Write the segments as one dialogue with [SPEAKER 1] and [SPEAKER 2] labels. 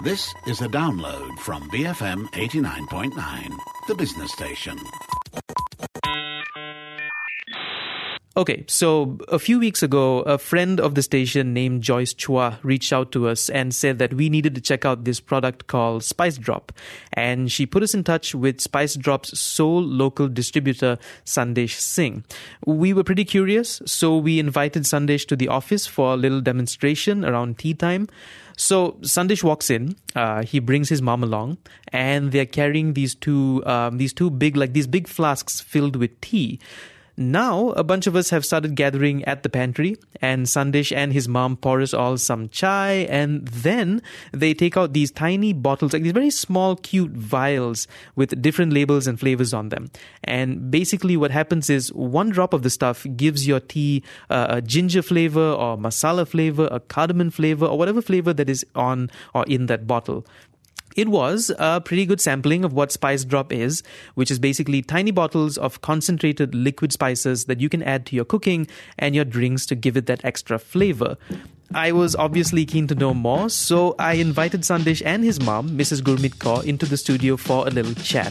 [SPEAKER 1] This is a download from BFM 89.9, the business station.
[SPEAKER 2] Okay, so a few weeks ago, a friend of the station named Joyce Chua reached out to us and said that we needed to check out this product called Spice Drop. And she put us in touch with Spice Drop's sole local distributor, Sandesh Singh. We were pretty curious, so we invited Sandesh to the office for a little demonstration around tea time. So Sandesh walks in, he brings his mom along, and they're carrying these two big flasks filled with tea. Now, a bunch of us have started gathering at the pantry, and Sandesh and his mom pour us all some chai, and then they take out these tiny bottles, like these very small, cute vials with different labels and flavors on them. And basically what happens is one drop of the stuff gives your tea a ginger flavor or masala flavor, a cardamom flavor, or whatever flavor that is on or in that bottle. It was a pretty good sampling of what Spice Drop is, which is basically tiny bottles of concentrated liquid spices that you can add to your cooking and your drinks to give it that extra flavor. I was obviously keen to know more, so I invited Sandesh and his mom, Mrs. Gurmeet Kaur, into the studio for a little chat.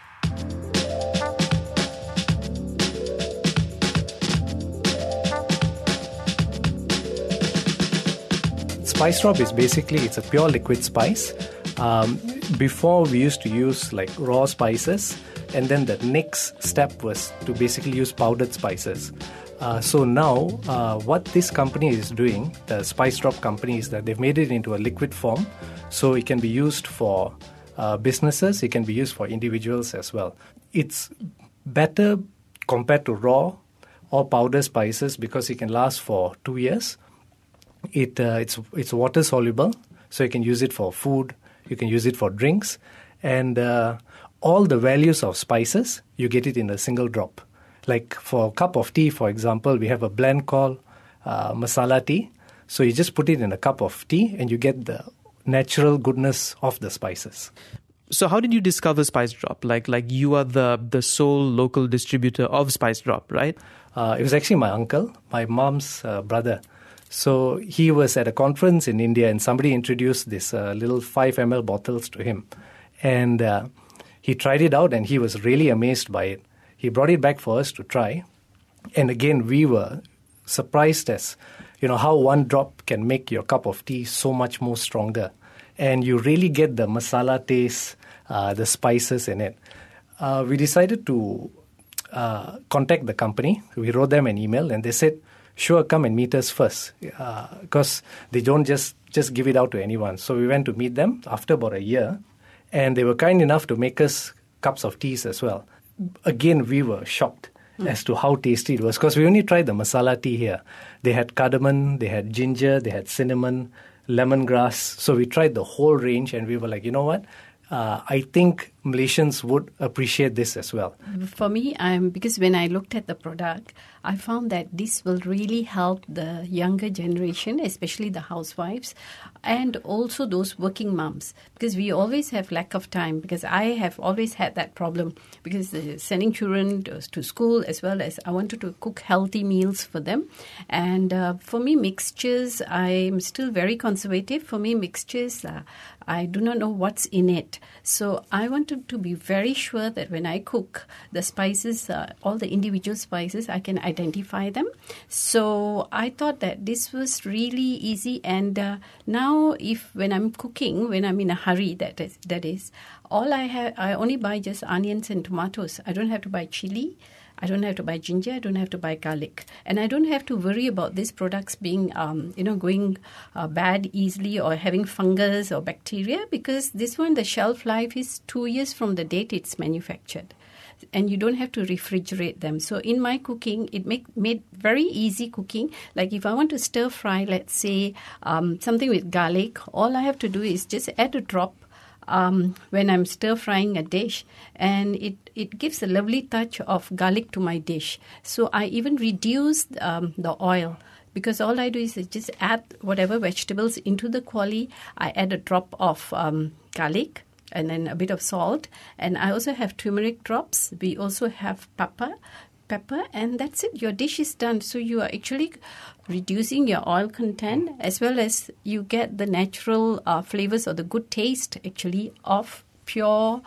[SPEAKER 3] Spice Drop is basically, it's a pure liquid spice. Before we used to use like raw spices, and then the next step was to basically use powdered spices. So now what this company is doing, the Spice Drop company, is that they've made it into a liquid form, so it can be used for businesses, it can be used for individuals as well. It's better compared to raw or powder spices because it can last for 2 years. It's water soluble, so you can use it for food, you can use it for drinks, and all the values of spices, you get it in a single drop. Like for a cup of tea, for example, we have a blend called masala tea. So you just put it in a cup of tea and you get the natural goodness of the spices.
[SPEAKER 2] So how did you discover Spice Drop? Like you are the sole local distributor of Spice Drop, right?
[SPEAKER 3] It was actually my uncle, my mom's brother. So he was at a conference in India and somebody introduced this little 5 ml bottles to him. And he tried it out and he was really amazed by it. He brought it back for us to try. And again, we were surprised as, how one drop can make your cup of tea so much more stronger. And you really get the masala taste, the spices in it. We decided to contact the company. We wrote them an email and they said, sure, come and meet us first, because they don't just give it out to anyone. So we went to meet them after about a year, and they were kind enough to make us cups of teas as well. Again, we were shocked as to how tasty it was, because we only tried the masala tea here. They had cardamom, they had ginger, they had cinnamon, lemongrass. So we tried the whole range, and we were like, you know what? I think Malaysians would appreciate this as well.
[SPEAKER 4] For me, because when I looked at the product, I found that this will really help the younger generation, especially the housewives, and also those working moms, because we always have lack of time, because I have always had that problem, because sending children to school, as well as I wanted to cook healthy meals for them. And for me, mixtures, I'm still very conservative. For me, mixtures, I do not know what's in it. So I wanted to be very sure that when I cook the spices, all the individual spices, I can identify them. So I thought that this was really easy. And now when I'm cooking, when I'm in a hurry, that is, all I only buy just onions and tomatoes. I don't have to buy chili. I don't have to buy ginger. I don't have to buy garlic. And I don't have to worry about these products being, going bad easily or having fungus or bacteria, because this one, the shelf life is 2 years from the date it's manufactured. And you don't have to refrigerate them. So in my cooking, it made very easy cooking. Like if I want to stir fry, let's say, something with garlic, all I have to do is just add a drop when I'm stir frying a dish, and it gives a lovely touch of garlic to my dish. So I even reduce the oil, because all I do is just add whatever vegetables into the quali. I add a drop of garlic and then a bit of salt, and I also have turmeric drops. We also have pepper, pepper, and that's it. Your dish is done. So you are actually reducing your oil content, as well as you get the natural flavors or the good taste actually of pure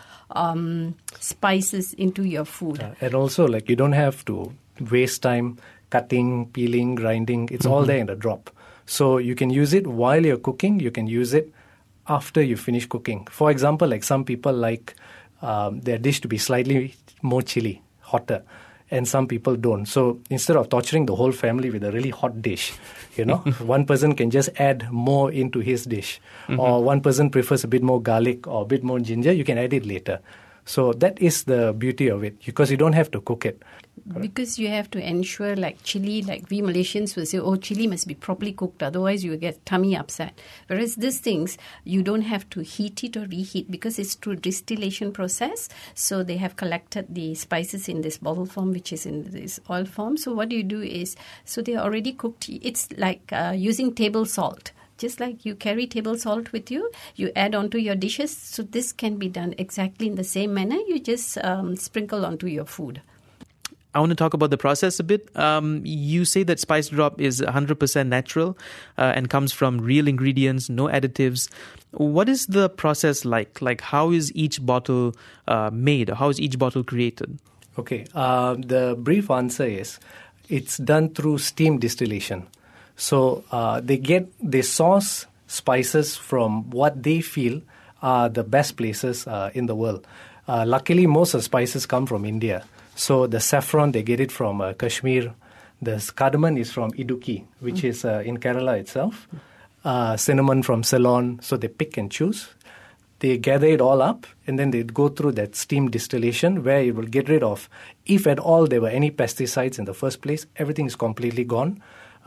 [SPEAKER 4] spices into your food.
[SPEAKER 3] And also, like, you don't have to waste time cutting, peeling, grinding. It's all there in the drop. So you can use it while you're cooking. You can use it after you finish cooking. For example, like some people like their dish to be slightly more chili, hotter, and some people don't. So instead of torturing the whole family with a really hot dish, one person can just add more into his dish. Or one person prefers a bit more garlic or a bit more ginger, you can add it later. So that is the beauty of it, because you don't have to cook it.
[SPEAKER 4] Because you have to ensure, like chili, like we Malaysians will say, chili must be properly cooked, otherwise you get tummy upset. Whereas these things, you don't have to heat it or reheat because it's through distillation process. So they have collected the spices in this bottle form, which is in this oil form. So what you do is, so they are already cooked. It's like using table salt. Just like you carry table salt with you, you add onto your dishes. So this can be done exactly in the same manner. You just sprinkle onto your food.
[SPEAKER 2] I want to talk about the process a bit. You say that Spice Drop is 100% natural and comes from real ingredients, no additives. What is the process like? Like, how is each bottle made? How is each bottle created?
[SPEAKER 3] Okay, the brief answer is it's done through steam distillation. So they source spices from what they feel are the best places in the world. Luckily, most of the spices come from India. So the saffron, they get it from Kashmir. The cardamom is from Idukki, which is in Kerala itself. Cinnamon from Ceylon. So they pick and choose. They gather it all up, and then they go through that steam distillation where it will get rid of, if at all there were any pesticides in the first place, everything is completely gone.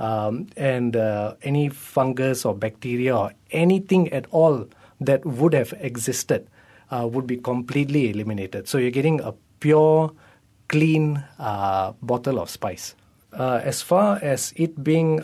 [SPEAKER 3] And any fungus or bacteria or anything at all that would have existed would be completely eliminated. So you're getting a pure, clean bottle of spice. As far as it being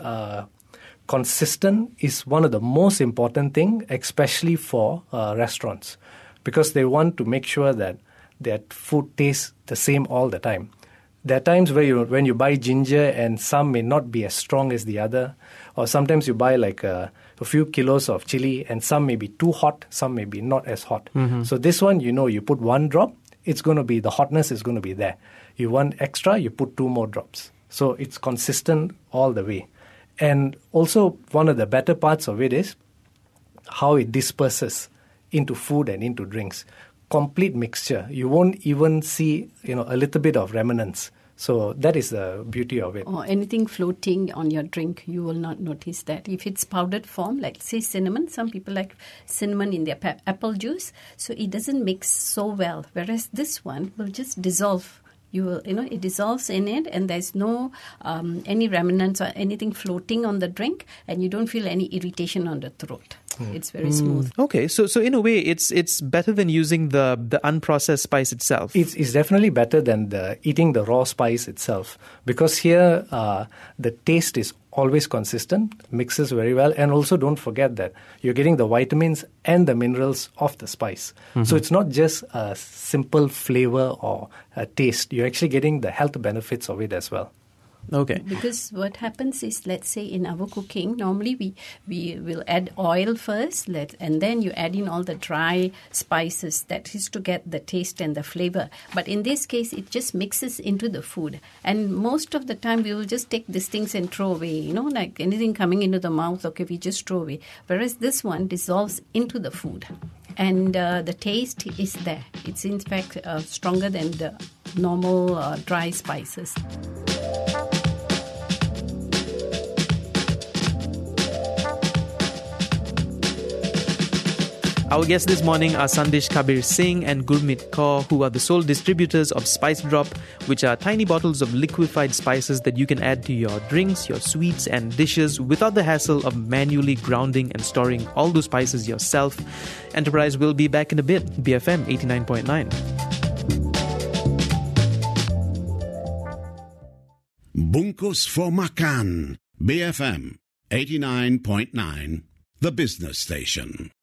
[SPEAKER 3] consistent is one of the most important things, especially for restaurants, because they want to make sure that their food tastes the same all the time. There are times where when you buy ginger and some may not be as strong as the other, or sometimes you buy like a few kilos of chili and some may be too hot, some may be not as hot. So this one, you put one drop, the hotness is going to be there. You want extra, you put 2 more drops. So it's consistent all the way. And also one of the better parts of it is how it disperses into food and into drinks. Complete mixture. You won't even see, a little bit of remnants. So that is the beauty of it.
[SPEAKER 4] Or anything floating on your drink, you will not notice that. If it's powdered form, like say cinnamon, some people like cinnamon in their apple juice, so it doesn't mix so well. Whereas this one will just dissolve. It dissolves in it, and there's no any remnants or anything floating on the drink, and you don't feel any irritation on the throat. It's very smooth.
[SPEAKER 2] Okay, so in a way, it's better than using the unprocessed spice itself.
[SPEAKER 3] It's definitely better than eating the raw spice itself, because here the taste is always consistent, mixes very well, and also don't forget that you're getting the vitamins and the minerals of the spice. So it's not just a simple flavor or a taste. You're actually getting the health benefits of it as well.
[SPEAKER 2] Okay.
[SPEAKER 4] Because what happens is, let's say in our cooking, normally we will add oil first, and then you add in all the dry spices. That is to get the taste and the flavor. But in this case, it just mixes into the food. And most of the time, we will just take these things and throw away. Like anything coming into the mouth, okay, we just throw away. Whereas this one dissolves into the food. And the taste is there. It's in fact stronger than the normal dry spices.
[SPEAKER 2] Our guests this morning are Sandesh Kabir Singh and Gurmeet Kaur, who are the sole distributors of Spice Drop, which are tiny bottles of liquefied spices that you can add to your drinks, your sweets and dishes without the hassle of manually grounding and storing all those spices yourself. Enterprise will be back in a bit. BFM 89.9.
[SPEAKER 1] Bungkus for Makan. BFM 89.9. The business station.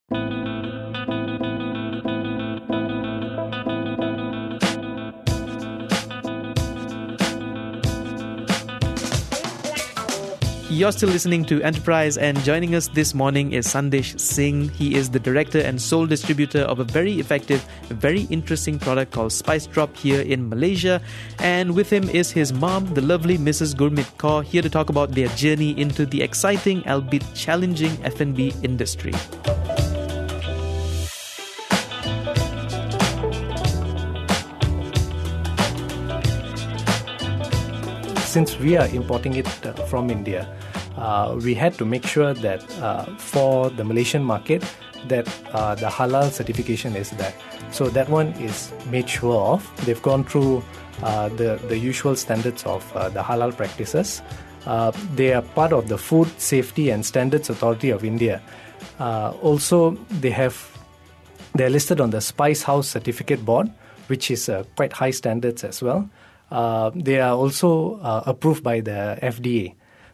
[SPEAKER 2] You're still listening to Enterprise, and joining us this morning is Sandesh Singh. He is the director and sole distributor of a very effective, very interesting product called Spice Drop here in Malaysia. And with him is his mom, the lovely Mrs. Gurmit Kaur, here to talk about their journey into the exciting, albeit challenging F&B industry.
[SPEAKER 3] Since we are importing it from India, we had to make sure that for the Malaysian market that the halal certification is there. So that one is made sure of. They've gone through the usual standards of the halal practices. They are part of the Food Safety and Standards Authority of India. Also, they're listed on the Spice House Certificate Board, which is quite high standards as well. They are also approved by the FDA.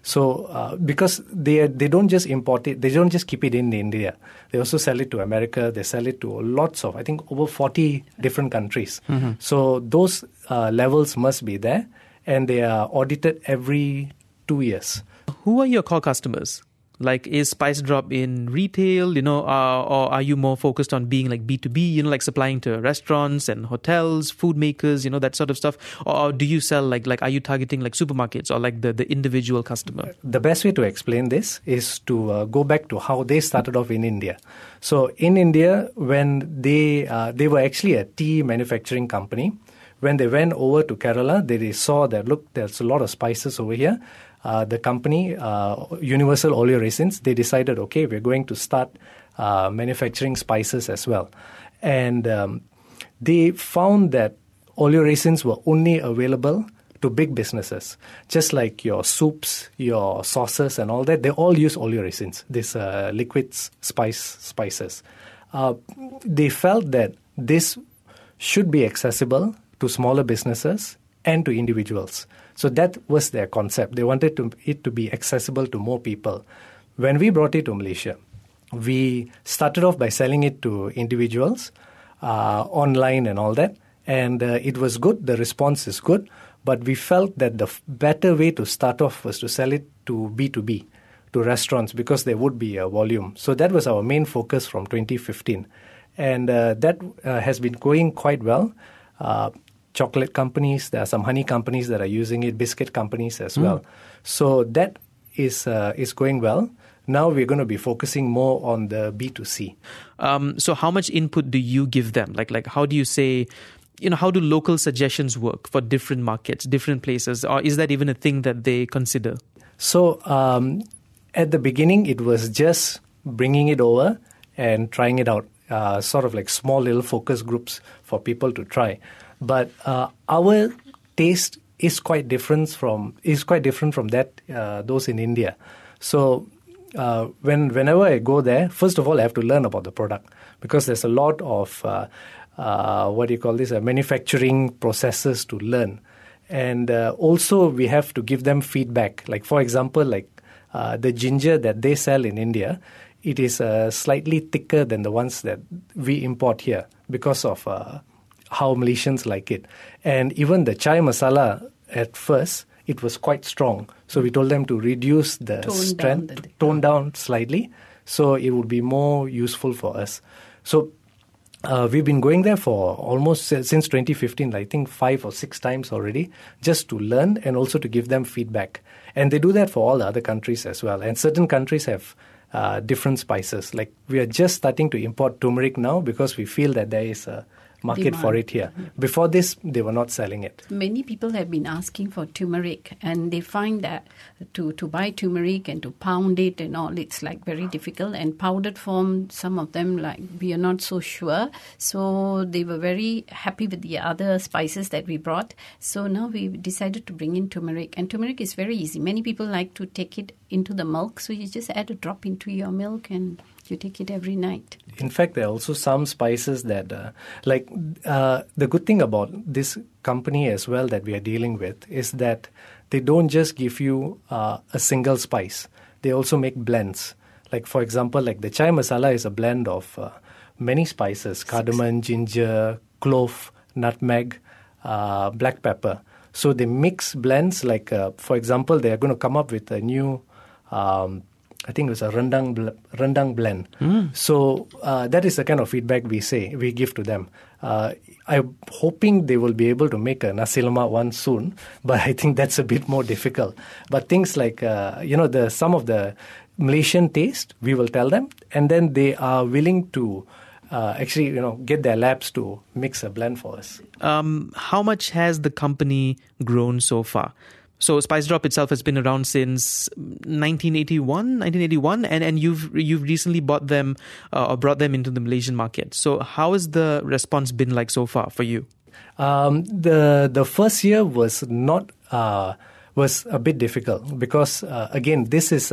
[SPEAKER 3] So because they don't just import it, they don't just keep it in India. They also sell it to America. They sell it to lots of, I think, over 40 different countries. Mm-hmm. So those levels must be there, and they are audited every 2 years.
[SPEAKER 2] Who are your core customers? Like, is Spice Drop in retail, or are you more focused on being like B2B, like supplying to restaurants and hotels, food makers, that sort of stuff? Or do you sell like are you targeting like supermarkets or like the individual customer?
[SPEAKER 3] The best way to explain this is to go back to how they started off in India. So in India, when they were actually a tea manufacturing company, when they went over to Kerala, they saw that, look, there's a lot of spices over here. The company, Universal Oleoresins, they decided, okay, we're going to start manufacturing spices as well. And they found that oleoresins were only available to big businesses. Just like your soups, your sauces and all that, they all use oleoresins, these liquid spices. They felt that this should be accessible to smaller businesses and to individuals. So that was their concept. They wanted it to be accessible to more people. When we brought it to Malaysia, we started off by selling it to individuals, online and all that. And it was good. The response is good. But we felt that the better way to start off was to sell it to B2B, to restaurants, because there would be a volume. So that was our main focus from 2015. And that has been going quite well. Chocolate companies, there are some honey companies that are using it, biscuit companies as well. So that is going well. Now we're going to be focusing more on the B2C.
[SPEAKER 2] So how much input do you give them? Like how do you say, how do local suggestions work for different markets, different places? Or is that even a thing that they consider?
[SPEAKER 3] So at the beginning, it was just bringing it over and trying it out, sort of like small little focus groups for people to try. But our taste is quite different from that those in India. So whenever I go there, first of all, I have to learn about the product, because there's a lot of manufacturing processes to learn, and also we have to give them feedback. Like, for example, the ginger that they sell in India, it is slightly thicker than the ones that we import here because of how Malaysians like it. And even the chai masala, at first, it was quite strong. So we told them to reduce the strength, tone down slightly, so it would be more useful for us. So we've been going there for almost since 2015, I think 5 or 6 times already, just to learn and also to give them feedback. And they do that for all the other countries as well. And certain countries have different spices. Like, we are just starting to import turmeric now because we feel that there is a market
[SPEAKER 4] demand
[SPEAKER 3] for it here. Before this, they were not selling it.
[SPEAKER 4] Many people have been asking for turmeric, and they find that to buy turmeric and to pound it and all, it's like very difficult. And powdered form, some of them, like, we are not so sure. So they were very happy with the other spices that we brought. So now we decided to bring in turmeric. And turmeric is very easy. Many people like to take it into the milk. So you just add a drop into your milk and you take it every night.
[SPEAKER 3] In fact, there are also some spices that, the good thing about this company as well that we are dealing with is that they don't just give you a single spice. They also make blends. Like, for example, like the chai masala is a blend of many spices: cardamom, ginger, clove, nutmeg, black pepper. So they mix blends. Like, for example, they are going to come up with a new I think it was a rendang blend. So that is the kind of feedback we give to them. I'm hoping they will be able to make a nasi lemak one soon, but I think that's a bit more difficult. But things like some of the Malaysian taste, we will tell them, and then they are willing to get their labs to mix a blend for us.
[SPEAKER 2] How much has the company grown so far? So Spice Drop itself has been around since 1981, and you've recently bought them or brought them into the Malaysian market. So how has the response been like so far for you?
[SPEAKER 3] The first year was not was a bit difficult because again, this is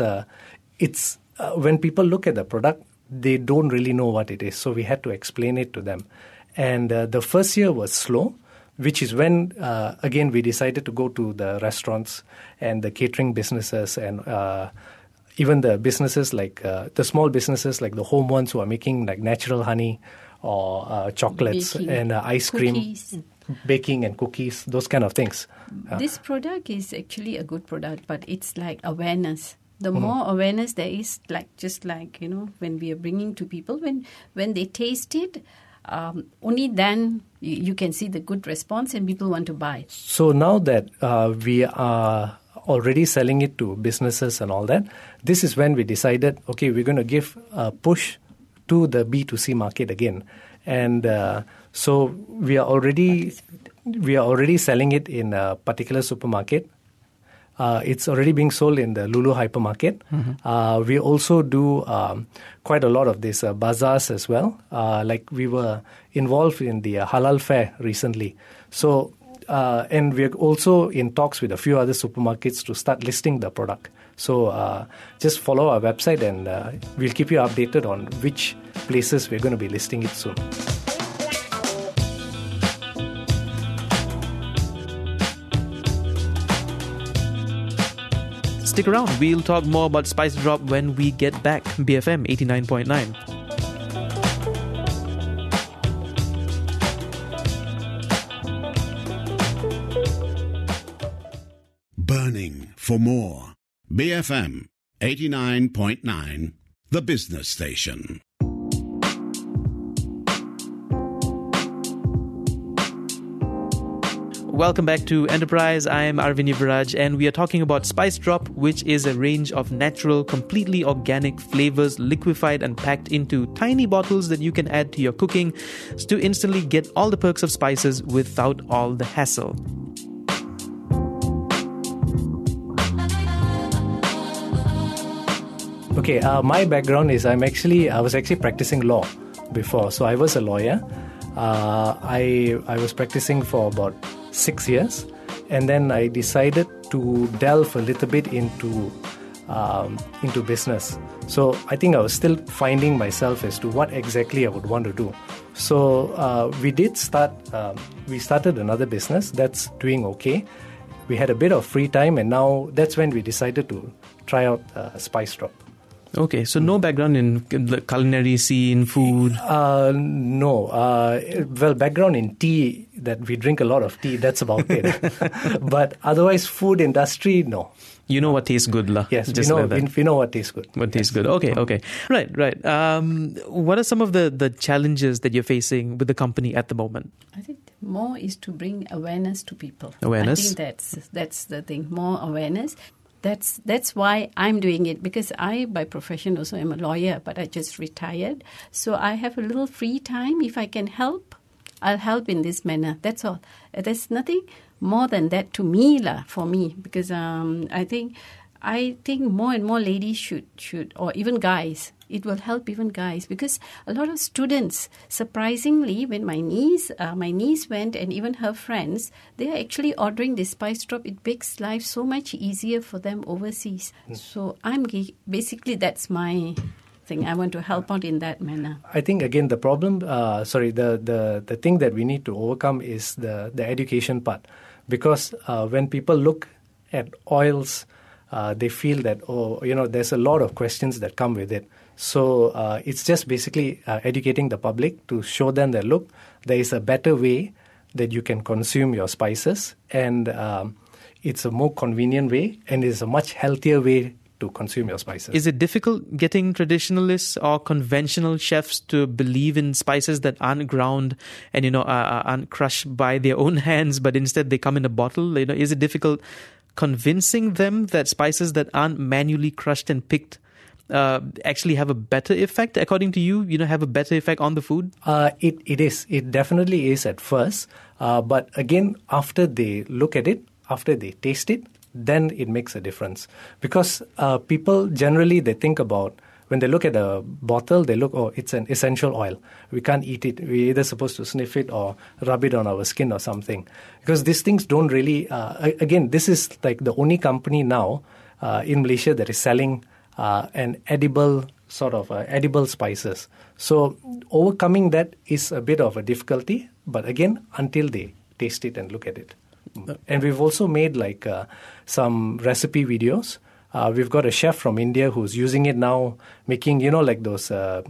[SPEAKER 3] when people look at the product, they don't really know what it is. So we had to explain it to them, and the first year was slow, which is when, again, we decided to go to the restaurants and the catering businesses and even the businesses like the small businesses like the home ones who are making like natural honey or chocolates
[SPEAKER 4] baking,
[SPEAKER 3] and ice cream, baking and cookies, those kind of things.
[SPEAKER 4] This product is actually a good product, but it's like awareness. The more awareness there is, just like when we are bringing to people, when they taste it, only then you can see the good response and people want to buy.
[SPEAKER 3] So now that we are already selling it to businesses and all that, this is when we decided, okay, we're going to give a push to the B2C market again. And so we are already selling it in a particular supermarket. It's already being sold in the Lulu hypermarket. We also do quite a lot of these bazaars as well. Like we were involved in the Halal Fair recently. So, and we're also in talks with a few other supermarkets to start listing the product. So just follow our website and we'll keep you updated on which places we're going to be listing it soon.
[SPEAKER 2] Stick around. We'll talk more about Spice Drop when we get back. BFM 89.9.
[SPEAKER 1] Burning for more. BFM 89.9, the business station.
[SPEAKER 2] Welcome back to Enterprise. I'm Arvind Yuvraj, and we are talking about Spice Drop, which is a range of natural, completely organic flavors liquefied and packed into tiny bottles that you can add to your cooking to instantly get all the perks of spices without all the hassle.
[SPEAKER 3] Okay, my background is I was actually practicing law before, so I was a lawyer. I was practicing for about 6 years, and then I decided to delve a little bit into business. So I think I was still finding myself as to what exactly I would want to do. So we started another business that's doing okay. We had a bit of free time, and now that's when we decided to try out Spice Drop.
[SPEAKER 2] Okay, so no background in the culinary scene, food?
[SPEAKER 3] No. Well, background in tea, that we drink a lot of tea, that's about it. But otherwise, food industry, no.
[SPEAKER 2] You know what tastes good, lah.
[SPEAKER 3] Yes,
[SPEAKER 2] just
[SPEAKER 3] we know what tastes good.
[SPEAKER 2] What tastes good. Okay. Right. What are some of the challenges that you're facing with the company at the moment?
[SPEAKER 4] I think more is to bring awareness to people.
[SPEAKER 2] Awareness?
[SPEAKER 4] I think that's the thing, more awareness. That's why I'm doing it, because I, by profession, also am a lawyer, but I just retired. So I have a little free time. If I can help, I'll help in this manner. That's all. There's nothing more than that to me, for me, because I think more and more ladies should, or even guys. It will help even guys, because a lot of students, surprisingly, when my niece went, and even her friends, they are actually ordering this Spice Drop. It makes life so much easier for them overseas. So basically that's my thing. I want to help out in that manner.
[SPEAKER 3] I think again the problem, the thing that we need to overcome is the education part, because when people look at oils, they feel that there's a lot of questions that come with it. So it's just basically educating the public to show them that, look, there is a better way that you can consume your spices, and it's a more convenient way, and it's a much healthier way to consume your spices.
[SPEAKER 2] Is it difficult getting traditionalists or conventional chefs to believe in spices that aren't ground and, aren't crushed by their own hands, but instead they come in a bottle? Is it difficult convincing them that spices that aren't manually crushed and picked actually have a better effect, according to you, have a better effect on the food?
[SPEAKER 3] It is. It definitely is at first. But again, after they look at it, after they taste it, then it makes a difference. Because people generally, they think about, when they look at a bottle, they look, oh, it's an essential oil. We can't eat it. We're either supposed to sniff it or rub it on our skin or something. Because these things don't really, again, this is like the only company now in Malaysia that is selling an edible edible spices. So overcoming that is a bit of a difficulty, but again, until they taste it and look at it. And we've also made some recipe videos. We've got a chef from India who's using it now, making, those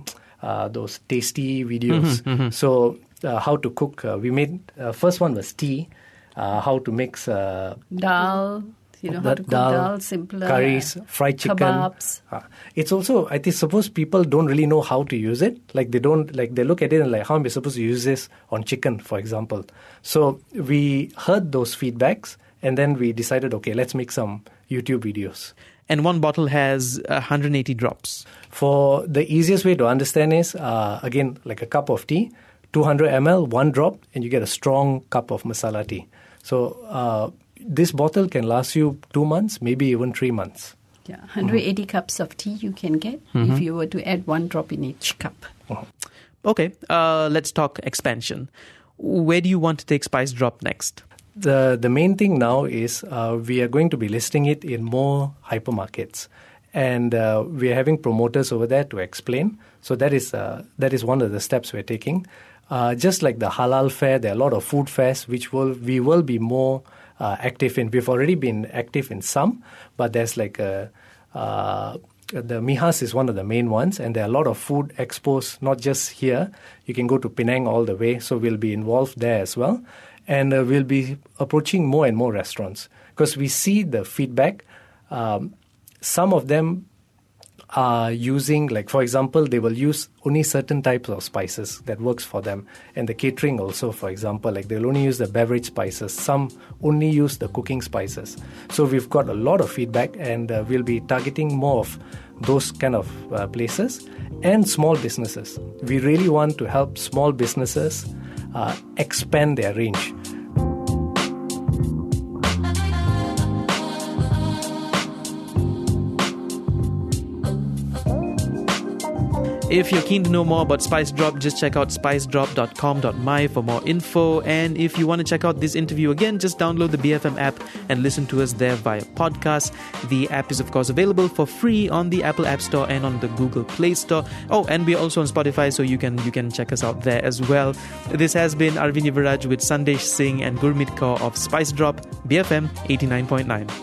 [SPEAKER 3] tasty videos.
[SPEAKER 2] Mm-hmm.
[SPEAKER 3] So how to cook, we made, first one was tea, how to mix
[SPEAKER 4] dal. How to cook dal, simpler.
[SPEAKER 3] Curries, fried chicken.
[SPEAKER 4] Kebabs.
[SPEAKER 3] It's also, I think, suppose people don't really know how to use it. They look at it and how am I supposed to use this on chicken, for example. So we heard those feedbacks and then we decided, okay, let's make some YouTube videos.
[SPEAKER 2] And one bottle has 180 drops.
[SPEAKER 3] For the easiest way to understand is, again, like a cup of tea, 200 ml, 1 drop, and you get a strong cup of masala tea. So this bottle can last you 2 months, maybe even 3 months.
[SPEAKER 4] Yeah, 180 cups of tea you can get if you were to add 1 drop in each cup.
[SPEAKER 2] Okay, let's talk expansion. Where do you want to take Spice Drop next?
[SPEAKER 3] The main thing now is we are going to be listing it in more hypermarkets. And we are having promoters over there to explain. So that is one of the steps we're taking. Just like the halal fair, there are a lot of food fairs which we will be more active in. We've already been active in some, but there's the Mihas is one of the main ones, and there are a lot of food expos, not just here. You can go to Penang all the way, so we'll be involved there as well. And we'll be approaching more and more restaurants because we see the feedback. Some of them are using, for example, they will use only certain types of spices that works for them. And the catering also, for example, they'll only use the beverage spices. Some only use the cooking spices. So we've got a lot of feedback, and we'll be targeting more of those kind of places and small businesses. We really want to help small businesses expand their range.
[SPEAKER 2] If you're keen to know more about Spice Drop, just check out spicedrop.com.my for more info. And if you want to check out this interview again, just download the BFM app and listen to us there via podcast. The app is, of course, available for free on the Apple App Store and on the Google Play Store. Oh, and we're also on Spotify, so you can check us out there as well. This has been Arvind Yuvaraj with Sandesh Singh and Gurmeet Kaur of Spice Drop, BFM 89.9.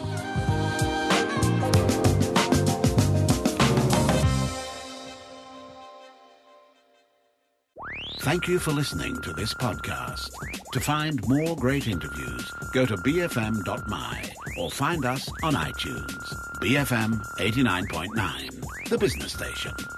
[SPEAKER 1] Thank you for listening to this podcast. To find more great interviews, go to bfm.my or find us on iTunes. BFM 89.9, the business station.